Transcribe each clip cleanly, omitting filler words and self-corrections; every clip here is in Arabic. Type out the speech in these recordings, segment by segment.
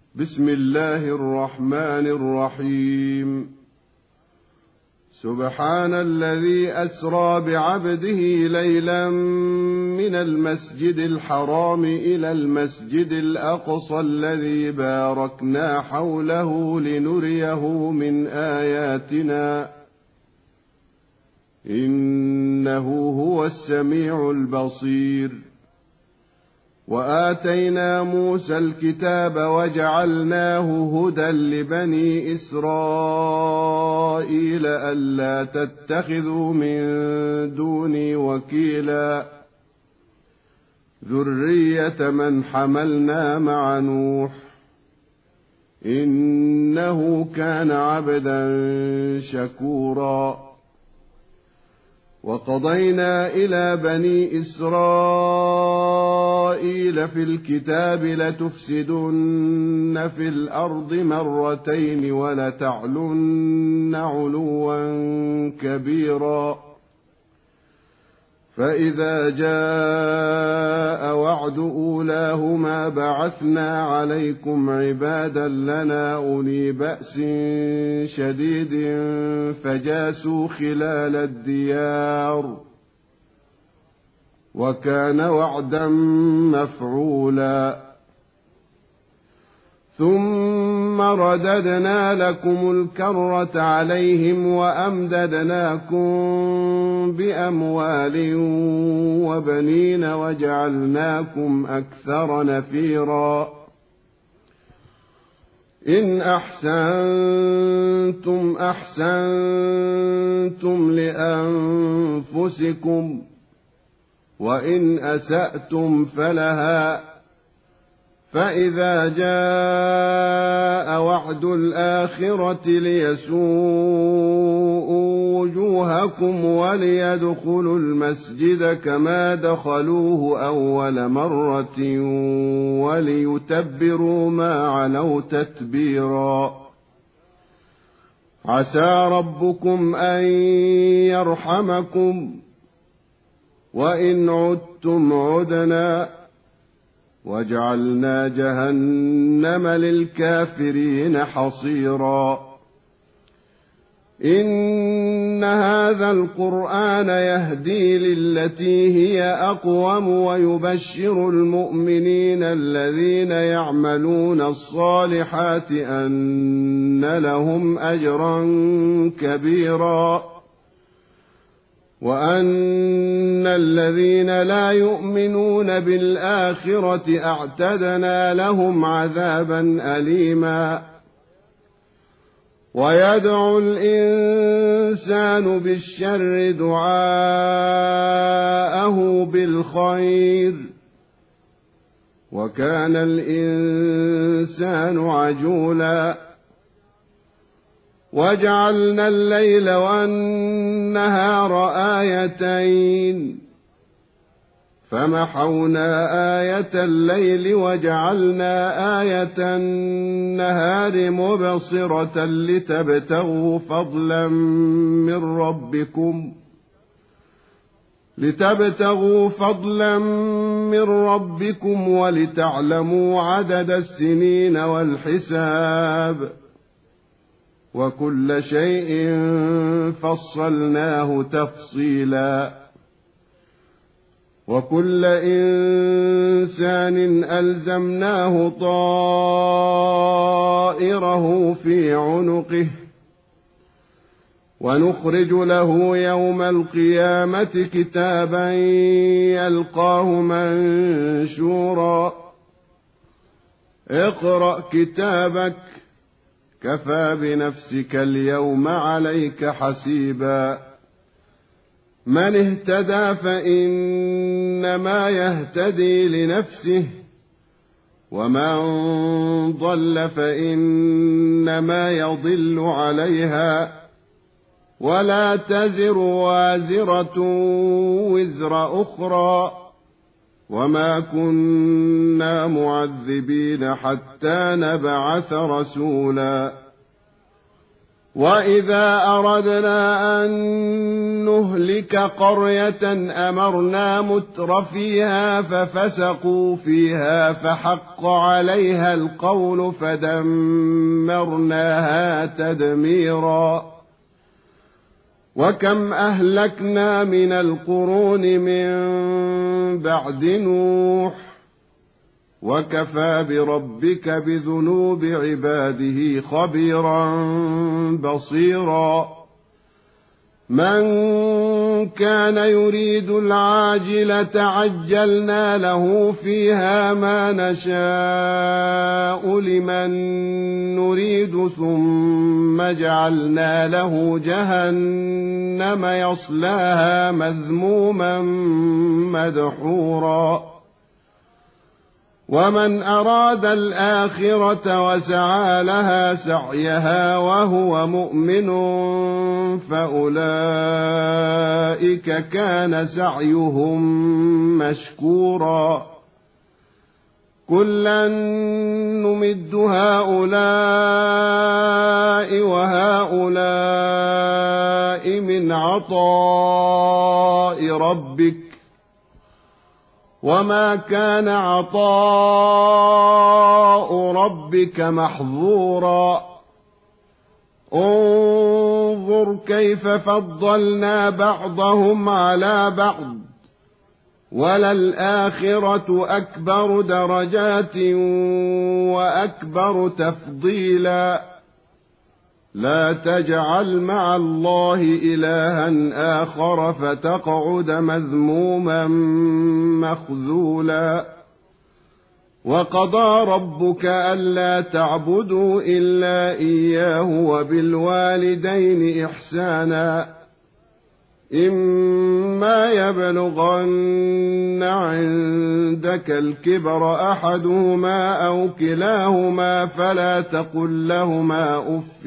بسم الله الرحمن الرحيم. سبحان الذي أسرى بعبده ليلا من المسجد الحرام إلى المسجد الأقصى الذي باركنا حوله لنريه من آياتنا إنه هو السميع البصير. وآتينا موسى الكتاب وجعلناه هدى لبني إسرائيل ألا تتخذوا من دوني وكيلا ذرية من حملنا مع نوح إنه كان عبدا شكورا. وقضينا إلى بني إسرائيل في الكتاب لتفسدن في الأرض مرتين ولتعلن علوا كبيرا. فإذا جاء وعد أولاهما بعثنا عليكم عبادا لنا أولي بأس شديد فجاسوا خلال الديار وكان وعدا مفعولا. ثم رددنا لكم الكرة عليهم وأمددناكم بأموال وبنين وجعلناكم أكثر نفيرا. إن أحسنتم أحسنتم لأنفسكم وإن أسأتم فلها. فإذا جاء وعد الآخرة ليسوءوا وجوهكم وليدخلوا المسجد كما دخلوه أول مرة وليتبروا ما علوا تتبيرا. عسى ربكم أن يرحمكم وإن عدتم عدنا وجعلنا جهنم للكافرين حصيرا. إن هذا القرآن يهدي للتي هي أقوم ويبشر المؤمنين الذين يعملون الصالحات أن لهم أجرا كبيرا وأن الذين لا يؤمنون بالآخرة أعتدنا لهم عذابا أليما. ويدعو الإنسان بالشر دعاءه بالخير وكان الإنسان عجولا. وجعلنا الليل والنهار آيتين فمحونا آية الليل وجعلنا آية النهار مبصرة لتبتغوا فضلا من ربكم ولتعلموا عدد السنين والحساب وكل شيء فصلناه تفصيلا. وكل إنسان ألزمناه طائره في عنقه ونخرج له يوم القيامة كتابا يلقاه منشورا. اقرأ كتابك كفى بنفسك اليوم عليك حسيبا. من اهتدى فإنما يهتدي لنفسه ومن ضل فإنما يضل عليها ولا تزر وازرة وزر أخرى وما كنا معذبين حتى نبعث رسولا. وإذا أردنا أن نهلك قرية أمرنا مترفيها ففسقوا فيها فحق عليها القول فدمرناها تدميرا وكم أهلكنا من القرون من بعد نوح وكفى بربك بذنوب عباده خبيرا بصيرا من كان يريد العاجلة عجلنا له فيها ما نشاء لمن نريد ثم جعلنا له جهنم يصلاها مذموما مدحورا ومن أراد الآخرة وسعى لها سعيها وهو مؤمن فأولئك كان سعيهم مشكورا كلا نمد هؤلاء وهؤلاء من عطاء ربك وما كان عطاء ربك محظورا انظر كيف فضلنا بعضهم على بعض وللآخرة أكبر درجات وأكبر تفضيلا لا تجعل مع الله إلها آخر فتقعد مذموما مخذولا وقضى ربك ألا تعبدوا إلا إياه وبالوالدين إحسانا إما يبلغن عندك الكبر أحدهما أو كلاهما فلا تقل لهما أف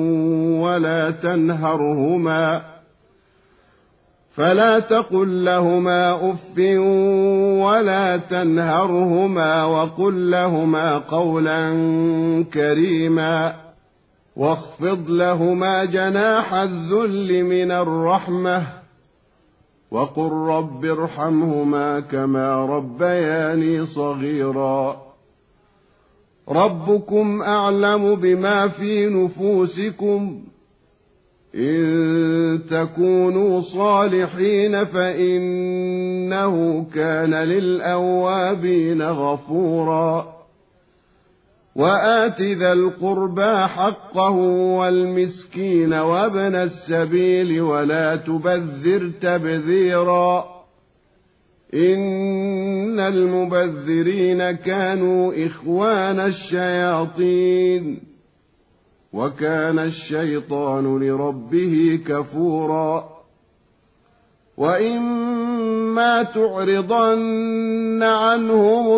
ولا تنهرهما وقل لهما قولا كريما واخفض لهما جناح الذل من الرحمة وقل رب ارحمهما كما ربياني صغيرا ربكم أعلم بما في نفوسكم إن تكونوا صالحين فإنه كان للأوابين غفورا وآت ذا القربى حقه والمسكين وابن السبيل ولا تبذر تبذيرا إن المبذرين كانوا إخوان الشياطين وكان الشيطان لربه كفورا وإما تعرضن عنهم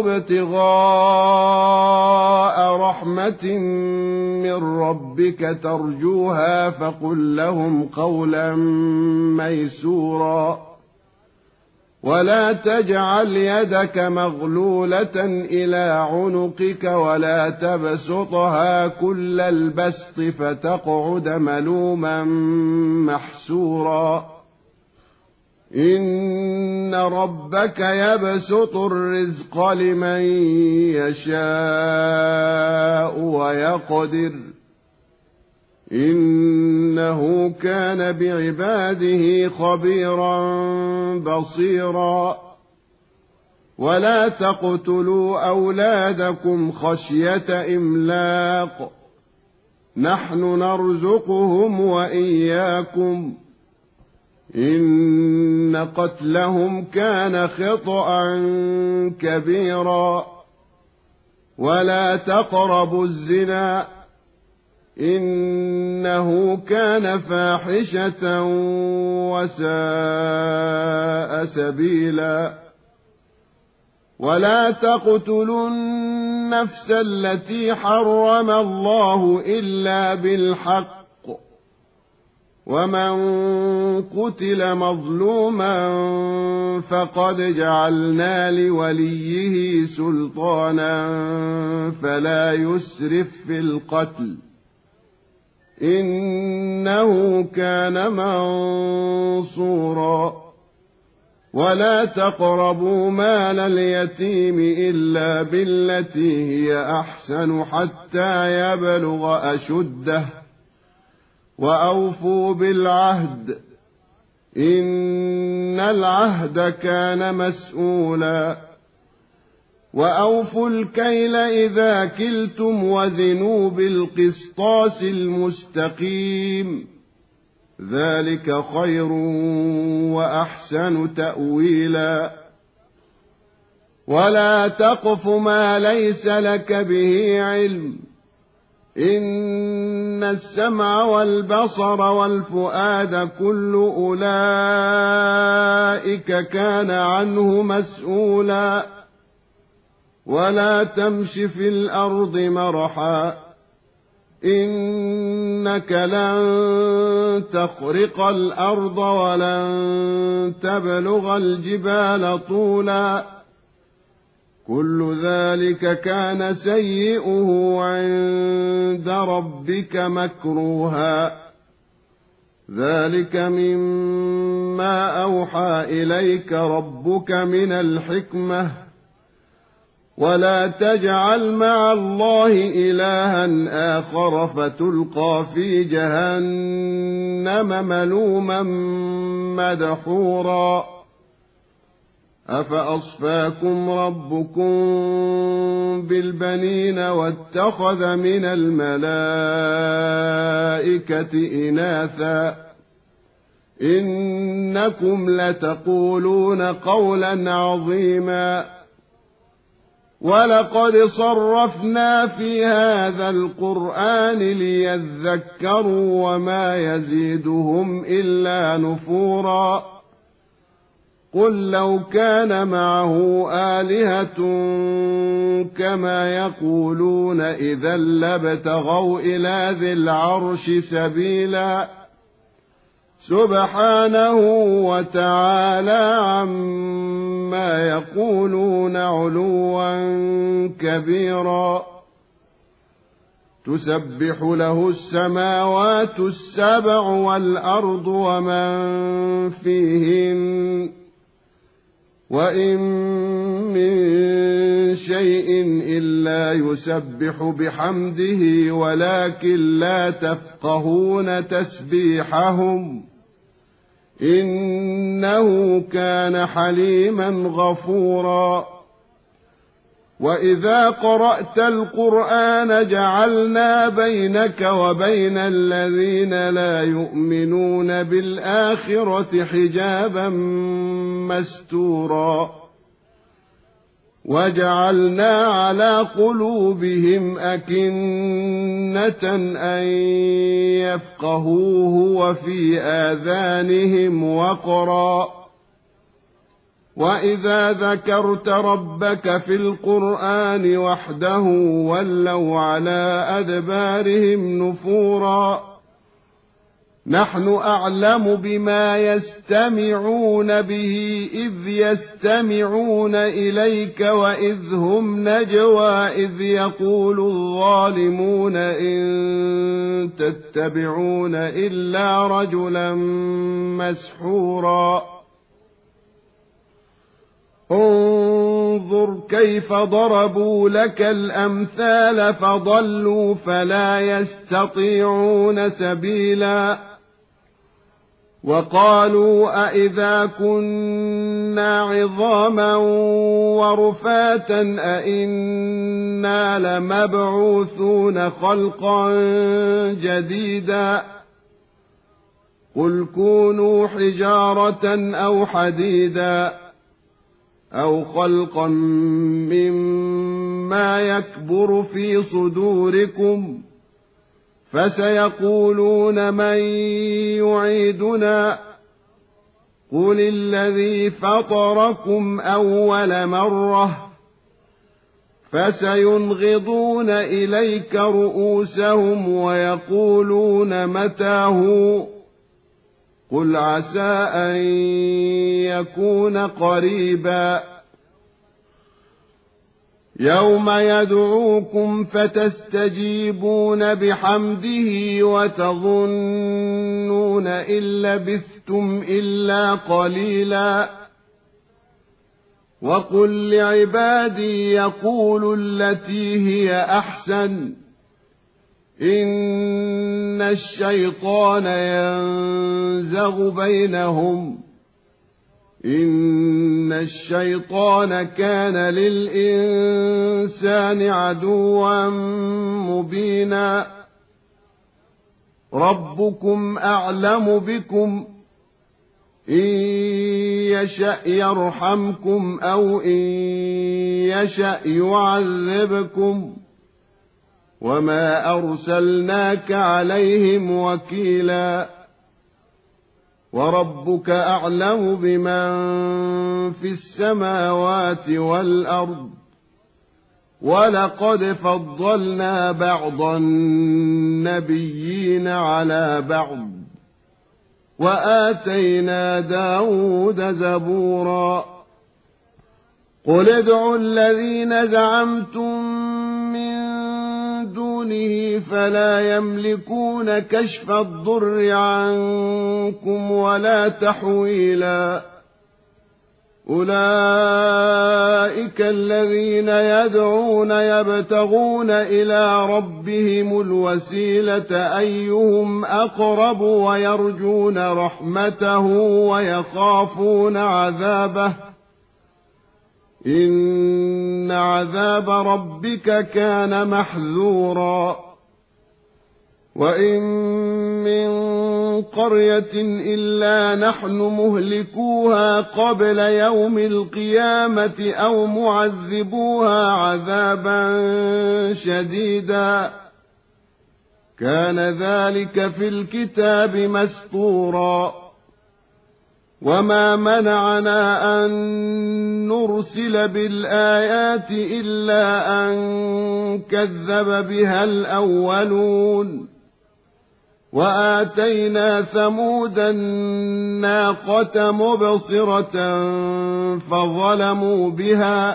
ابتغاء رحمة من ربك ترجوها فقل لهم قولا ميسورا ولا تجعل يدك مغلولة إلى عنقك ولا تبسطها كل البسط فتقعد ملوما محسورا إن ربك يبسط الرزق لمن يشاء ويقدر إنه كان بعباده خبيرا بصيرا ولا تقتلوا أولادكم خشية إملاق نحن نرزقهم وإياكم إن قتلهم كان خطأ كبيرا ولا تقربوا الزنا إنه كان فاحشة وساء سبيلا ولا تقتلوا النفس التي حرم الله إلا بالحق ومن قتل مظلوما فقد جعلنا لوليه سلطانا فلا يسرف في القتل إنه كان منصورا. ولا تقربوا مال اليتيم إلا بالتي هي أحسن حتى يبلغ أشده وأوفوا بالعهد إن العهد كان مسؤولا. وأوفوا الكيل إذا كلتم وزنوا بالقسطاس المستقيم ذلك خير وأحسن تأويلا. ولا تقف ما ليس لك به علم إن السمع والبصر والفؤاد كل أولئك كان عنه مسؤولا. ولا تمش في الأرض مرحا إنك لن تخرق الأرض ولن تبلغ الجبال طولا كل ذلك كان سيئه عند ربك مكروها. ذلك مما أوحى إليك ربك من الحكمة. ولا تجعل مع الله إلها آخر فتلقى في جهنم ملوما مدحورا. أفأصفاكم ربكم بالبنين واتخذ من الملائكة إناثا إنكم لتقولون قولا عظيما. ولقد صرفنا في هذا القرآن ليذكروا وما يزيدهم إلا نفورا. قل لو كان معه آلهة كما يقولون إذا لابتغوا إلى ذي العرش سبيلا سبحانه وتعالى عما يقولون علوا كبيرا. تسبح له السماوات السبع والأرض ومن فيهن وإن من شيء إلا يسبح بحمده ولكن لا تفقهون تسبيحهم إنه كان حليما غفورا. وإذا قرأت القرآن جعلنا بينك وبين الذين لا يؤمنون بالآخرة حجابا مستورا وجعلنا على قلوبهم أكنة أن يفقهوه وفي آذانهم وقرا. وإذا ذكرت ربك في القرآن وحده ولوا على أدبارهم نفورا. نحن أعلم بما يستمعون به إذ يستمعون إليك وإذ هم نجوى إذ يقول الظالمون إن تتبعون إلا رجلا مسحورا. انظر كيف ضربوا لك الأمثال فضلوا فلا يستطيعون سبيلا. وقالوا أئذا كنا عظاما ورفاتا أئنا لمبعوثون خلقا جديدا قل كونوا حجارة أو حديدا أو خلقا مما يكبر في صدوركم فسيقولون من يعيدنا قل الذي فطركم أول مرة فسينغضون إليك رؤوسهم ويقولون متى هو قل عسى أن يكون قريبا. يوم يدعوكم فتستجيبون بحمده وتظنون إن لبثتم إلا قليلا وقل لعبادي يقولوا التي هي أحسن إن الشيطان ينزغ بينهم إن الشيطان كان للإنسان عدوا مبينا ربكم أعلم بكم إن يشأ يرحمكم أو إن يشأ يعذبكم وما أرسلناك عليهم وكيلا وربك أعلم بمن في السماوات والأرض ولقد فضلنا بعض النبيين على بعض وآتينا داود زبورا قل ادعوا الذين زعمتم من دونه فلا يملكون كشف الضر عنكم ولا تحويلا أولئك الذين يدعون يبتغون إلى ربهم الوسيلة أيهم أقرب ويرجون رحمته ويخافون عذابه إن عذاب ربك كان محذورا وإن من قرية إلا نحن مهلكوها قبل يوم القيامة أو معذبوها عذابا شديدا كان ذلك في الكتاب مسطورا وما منعنا أن نرسل بالآيات إلا أن كذب بها الأولون وآتينا ثمود الناقة مبصرة فظلموا بها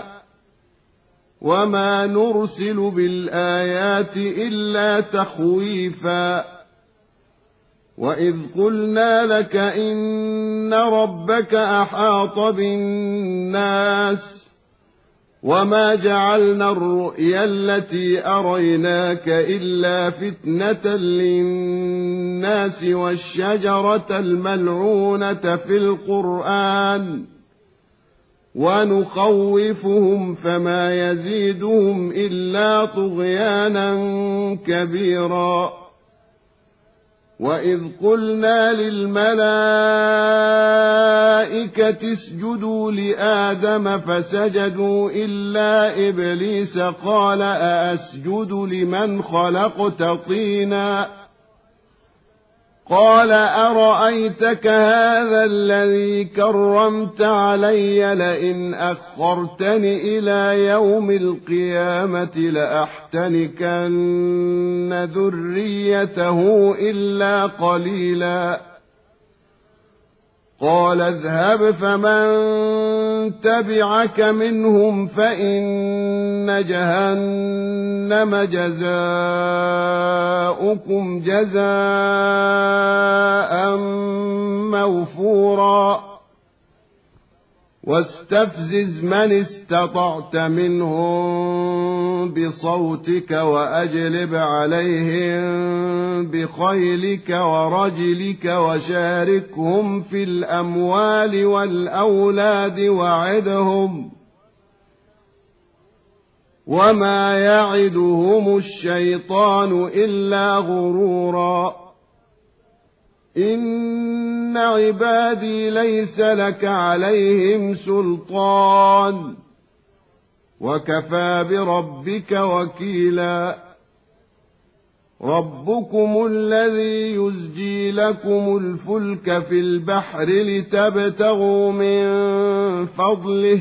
وما نرسل بالآيات إلا تخويفا وإذ قلنا لك إن ربك أحاط بالناس وما جعلنا الرؤيا التي أريناك إلا فتنة للناس والشجرة الملعونة في القرآن ونخوفهم فما يزيدهم إلا طغيانا كبيرا وإذ قلنا للملائكة اسجدوا لآدم فسجدوا إلا إبليس قال أأسجد لمن خلقت طينا قال أرأيتك هذا الذي كرمت علي لئن أخرتني إلى يوم القيامة لأحتنكن ذريته إلا قليلا قال اذهب فمن تبعك منهم فإن جهنم جزاؤكم جزاء موفورا واستفزز من استطعت منهم بصوتك وأجلب عليهم بخيلك ورجلك وشاركهم في الأموال والأولاد وعدهم وما يعدهم الشيطان إلا غرورا إن عبادي ليس لك عليهم سلطان وكفى بربك وكيلا ربكم الذي يزجي لكم الفلك في البحر لتبتغوا من فضله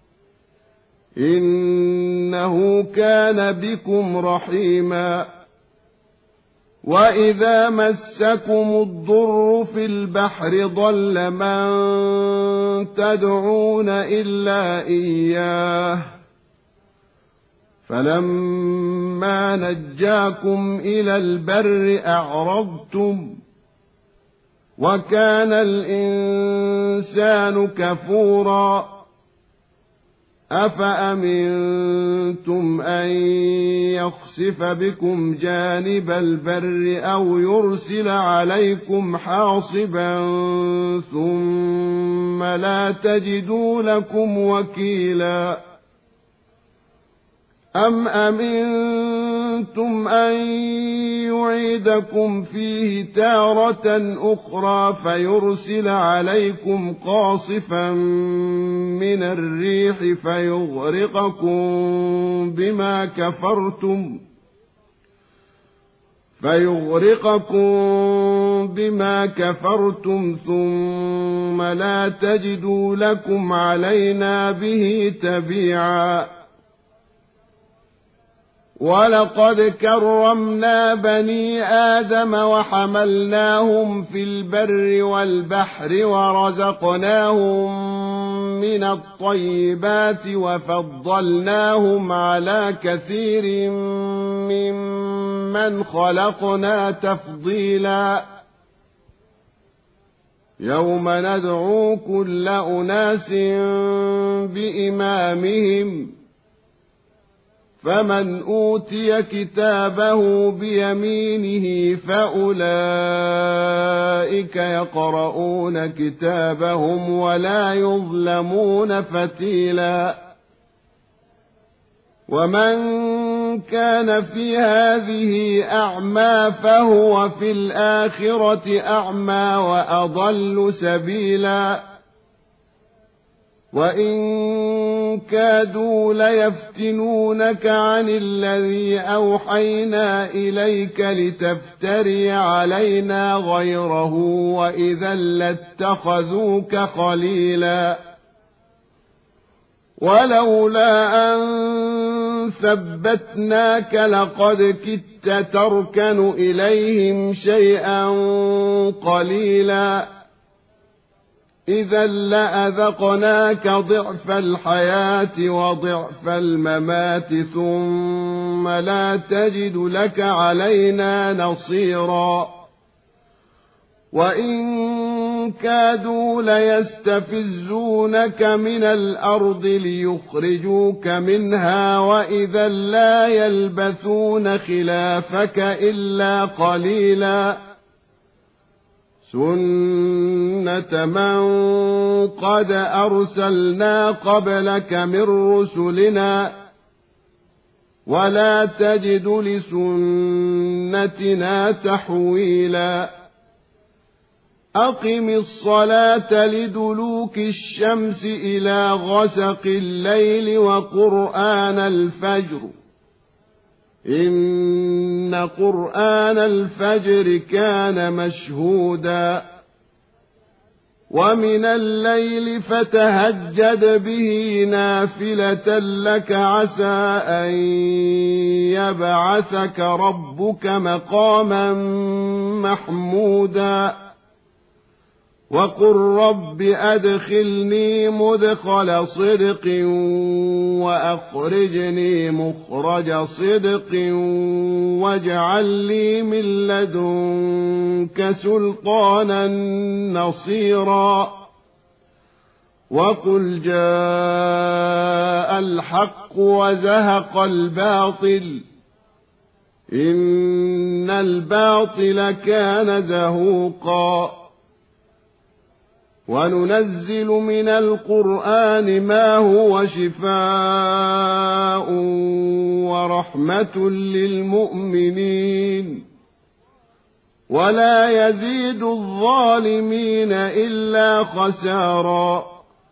إنه كان بكم رحيما وإذا مسكم الضر في البحر ضل من تدعون إلا إياه فلما نجاكم إلى البر أعرضتم وكان الإنسان كفورا أفأمنتم أن يخسف بكم جانب البر أو يرسل عليكم حاصبا ثم لا تجدوا لكم وكيلا أم أمنتم أن يعيدكم فيه تارة أخرى فيرسل عليكم قاصفا من الريح فيغرقكم بما كفرتم ثم لا تجدوا لكم علينا به تبيعا ولقد كرمنا بني آدم وحملناهم في البر والبحر ورزقناهم من الطيبات وفضلناهم على كثير ممن خلقنا تفضيلا يوم ندعو كل أناس بإمامهم فمن أوتي كتابه بيمينه فأولئك يقرؤون كتابهم ولا يظلمون فتيلا ومن كان في هذه أعمى فهو في الآخرة أعمى وأضل سبيلا وإن كادوا ليفتنونك عن الذي أوحينا إليك لتفتري علينا غيره وإذا لاتخذوك خليلا ولولا أن ثبتناك لقد كدت تركن إليهم شيئا قليلا إذا لأذقناك ضعف الحياة وضعف الممات ثم لا تجد لك علينا نصيرا وإن كادوا ليستفزونك من الأرض ليخرجوك منها وإذا لا يلبثون خلافك إلا قليلا سنة من قد أرسلنا قبلك من رسلنا ولا تجد لسنتنا تحويلا أقم الصلاة لدلوك الشمس إلى غسق الليل وقرآن الفجر إن قرآن الفجر كان مشهودا ومن الليل فتهجد به نافلة لك عسى أن يبعثك ربك مقاما محمودا وقل رب أدخلني مدخل صدق وأخرجني مخرج صدق واجعل لي من لدنك سلطانا نصيرا وقل جاء الحق وزهق الباطل إن الباطل كان زهوقا وننزل من القرآن ما هو شفاء ورحمة للمؤمنين ولا يزيد الظالمين إلا خسارا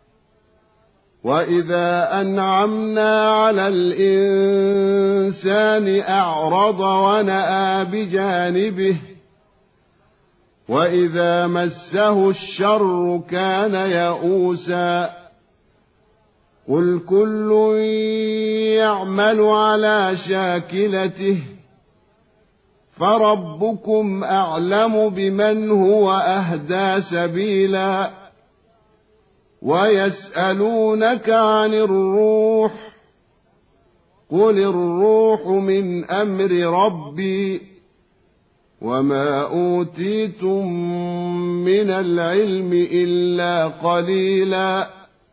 وإذا أنعمنا على الإنسان أعرض ونأى بجانبه وإذا مسه الشر كان يئوسا قل كل يعمل على شاكلته فربكم أعلم بمن هو أهدى سبيلا ويسألونك عن الروح قل الروح من أمر ربي وما أوتيتم من العلم إلا قليلا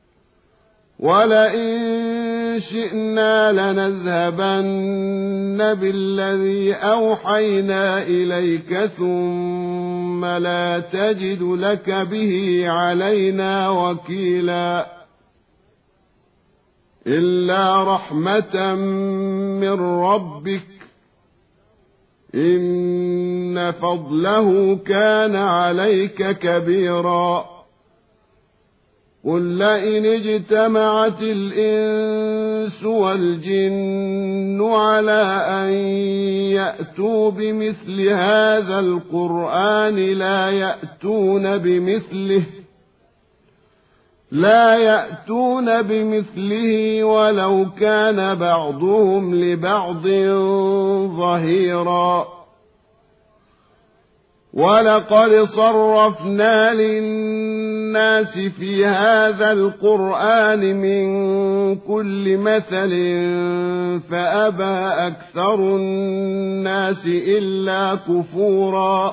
ولئن شئنا لنذهبن بالذي أوحينا إليك ثم لا تجد لك به علينا وكيلا إلا رحمة من ربك إن فضله كان عليك كبيرا قل لئن اجتمعت الإنس والجن على أن يأتوا بمثل هذا القرآن لا يأتون بمثله ولو كان بعضهم لبعض ظهيرا ولقد صرفنا للناس في هذا القرآن من كل مثل فأبى أكثر الناس إلا كفورا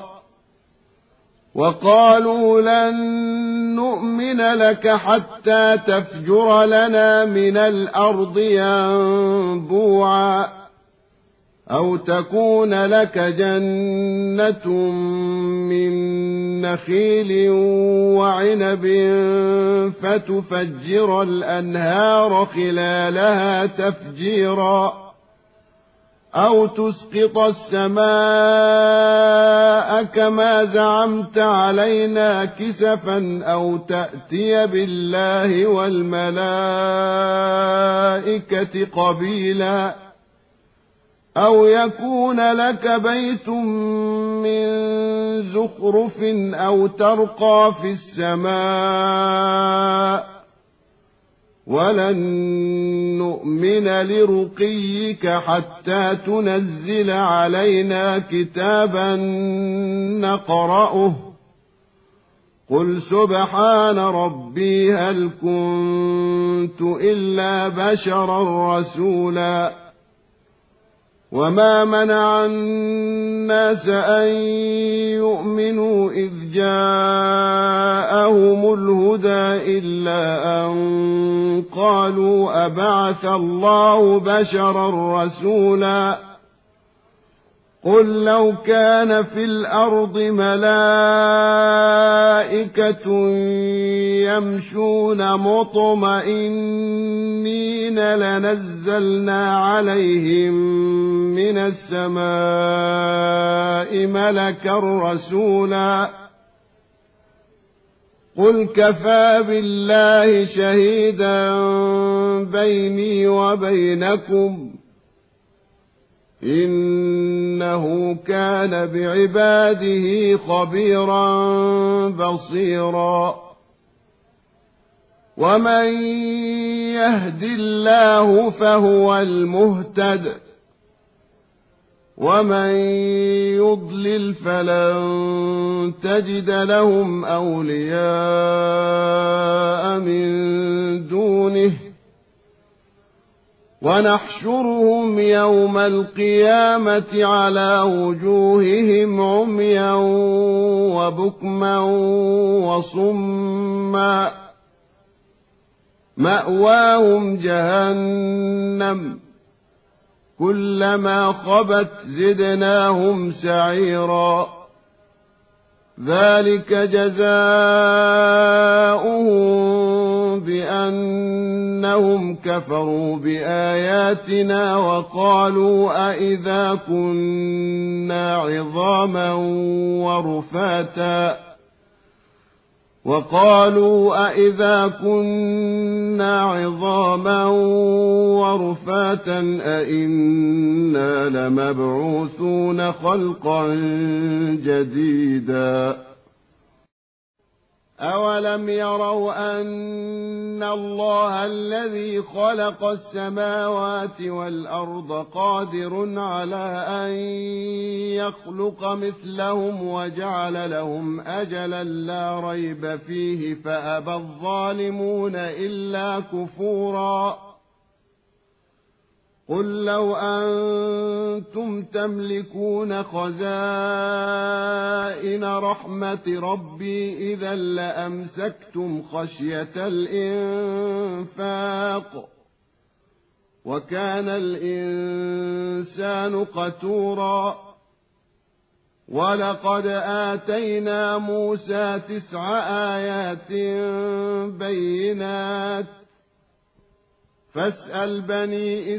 وقالوا لن نؤمن لك حتى تفجر لنا من الأرض ينبوعا أو تكون لك جنة من نخيل وعنب فتفجر الأنهار خلالها تفجيرا أو تسقط السماء كما زعمت علينا كسفا أو تأتي بالله والملائكة قبيلا أو يكون لك بيت من زخرف أو ترقى في السماء ولن نؤمن لرقيك حتى تنزل علينا كتابا نقرأه قل سبحان ربي هل كنت إلا بشرا رسولا وما منع الناس أن يؤمنوا إذ جاءهم الهدى إلا أن قالوا أبعث الله بشرا رسولا قل لو كان في الأرض ملائكة يمشون مطمئنين لنزلنا عليهم من السماء ملكا رسولا قل كفى بالله شهيدا بيني وبينكم إنه كان بعباده خبيرا بصيرا ومن يهد الله فهو المهتد ومن يضلل فلن تجد لهم أولياء من دونه ونحشرهم يوم القيامة على وجوههم عميا وبكما وصما مأواهم جهنم كلما خبت زدناهم سعيرا ذلك جزاؤهم بأنهم كفروا بآياتنا وقالوا أئذا كنا عظاما ورفاتا أئنا لمبعوثون خلقا جديدا أولم يروا أن الله الذي خلق السماوات والأرض قادر على أن يخلق مثلهم وجعل لهم أجلا لا ريب فيه فأبى الظالمون إلا كفورا قل لو أنتم تملكون خزائن رحمة ربي إذا لأمسكتم خشية الإنفاق وكان الإنسان قتورا ولقد آتينا موسى 9 آيات بينات فاسأل بني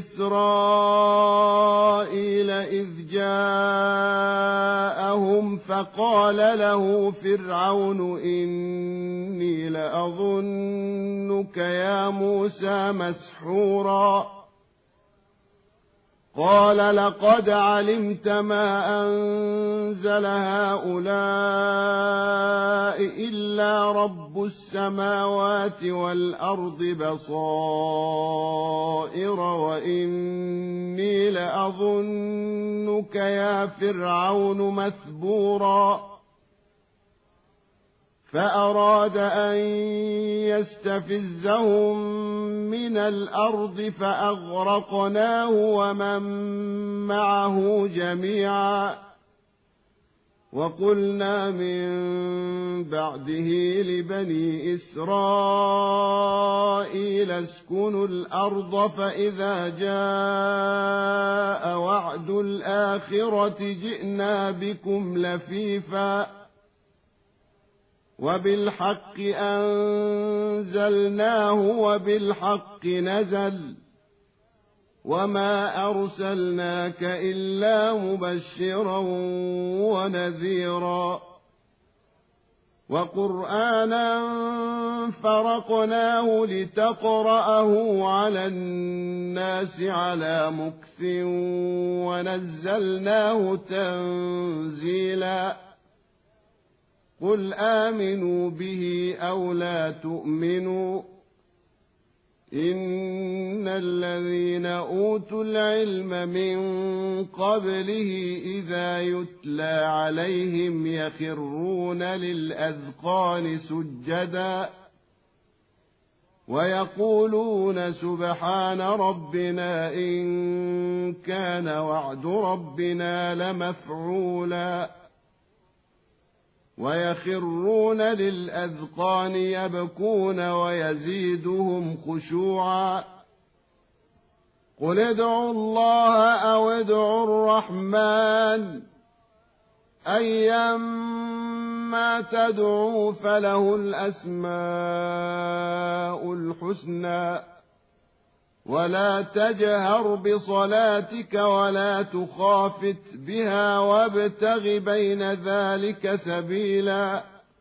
إسرائيل إذ جاءهم فقال له فرعون إني لأظنك يا موسى مسحورا قال لقد علمت ما أنزل هؤلاء إلا رب السماوات والأرض بصائر وإني لأظنك يا فرعون مثبورا فأراد أن يستفزهم من الأرض فأغرقناه ومن معه جميعا وقلنا من بعده لبني إسرائيل اسكنوا الأرض فإذا جاء وعد الآخرة جئنا بكم لفيفا وبالحق أنزلناه وبالحق نزل وما أرسلناك إلا مبشرا ونذيرا وقرآنا فرقناه لتقرأه على الناس على مكث ونزلناه تنزيلا قل آمنوا به أو لا تؤمنوا إن الذين أوتوا العلم من قبله إذا يتلى عليهم يخرون للأذقان سجدا ويقولون سبحان ربنا إن كان وعد ربنا لمفعولا ويخرون للأذقان يبكون ويزيدهم خشوعا قل ادعوا الله أو ادعوا الرحمن أيما تدعوا فله الأسماء الحسنى ولا تجهر بصلاتك ولا تخافت بها وابتغ بين ذلك سبيلا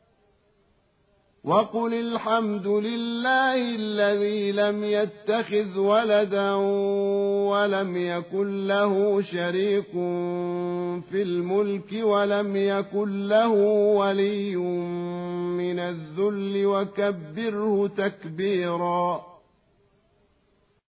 وقل الحمد لله الذي لم يتخذ ولدا ولم يكن له شريك في الملك ولم يكن له ولي من الذل وكبره تكبيرا